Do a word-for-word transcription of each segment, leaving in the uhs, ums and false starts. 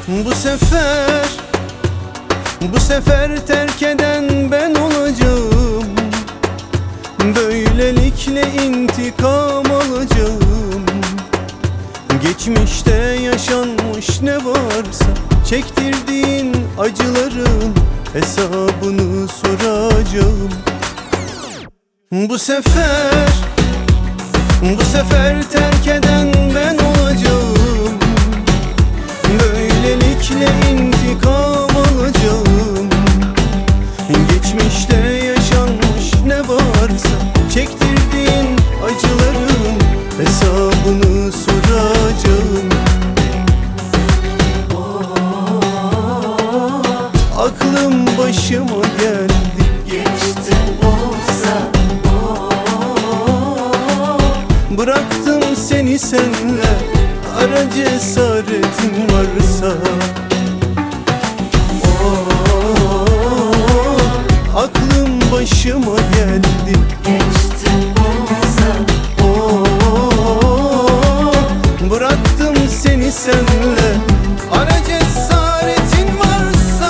Bu sefer, bu sefer terk eden ben olacağım. Böylelikle intikam alacağım. Geçmişte yaşanmış ne varsa çektirdiğin acıların hesabını soracağım. Bu sefer, bu sefer terk eden ben olacağım. Böylelikle intikam alacağım. Geçmişte yaşanmış ne varsa çektirdiğin acıların hesabını soracağım. Aklım başıma geldi, Geçti olsa bıraktım seni senle, ara cesaretin varsa. Oh, aklım başıma geldi, geçti olsa oh, bıraktım seni senle, ara cesaretin varsa.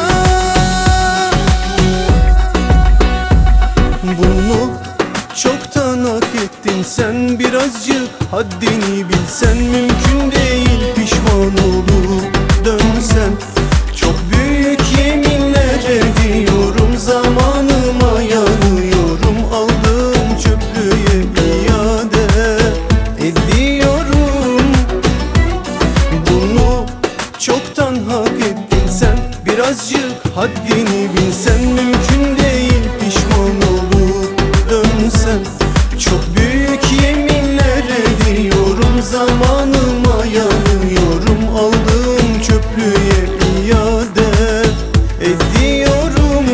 Bunu çoktan hak ettin sen, birazcık haddini bilsen. Mümkün değil pişman olup dönsen. Çok büyük yeminler ediyorum, zamanıma yanıyorum. Aldığım çöplüğe iade ediyorum. Bunu çoktan hak ettin sen, birazcık haddini bilsen. Mümkün değil pişman olup dönsen. Çok büyük yeminler ediyorum, zamanıma yanıyorum. Aldığım çöplüğe iade ediyorum.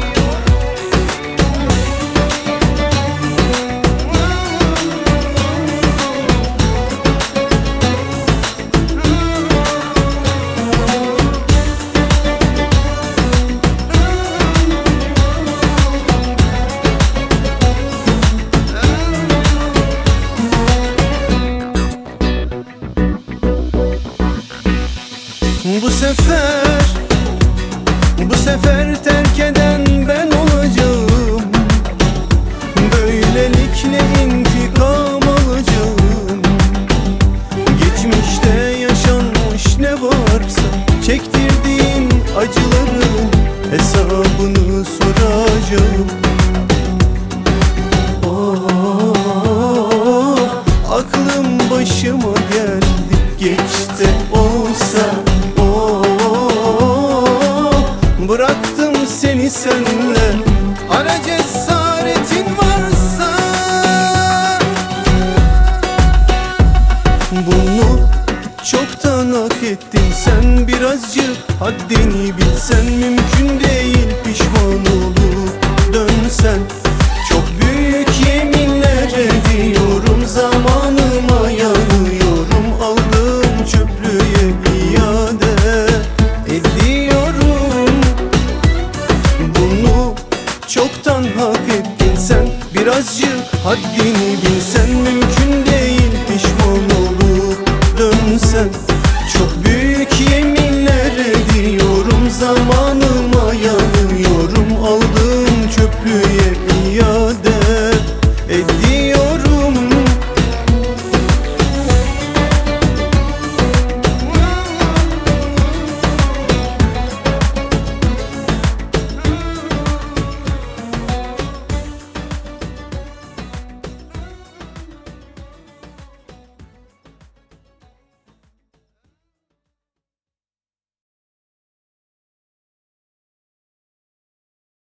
Bu sefer, bu sefer terk eden ben olacağım. Böylelikle intikam alacağım. Geçmişte yaşanmış ne varsa çektirdiğin acıların hesabını soracağım. Oh, aklım başıma geldi, geçti olsa. Bıraktım seni senle, ara cesaretin varsa. Bunu çoktan hak ettin sen, birazcık haddini bilsen. Mümkün değil pişman olup dönsen. Çok büyük yeminler ediyorum, zamanıma yanıyorum. Aldığım çöplüğe iade ediyorum. Bunu çoktan hak ettin sen, birazcık haddini bilsen. Mümkün değil pişman olup dönsen. Çok büyük yeminler ediyorum, zaman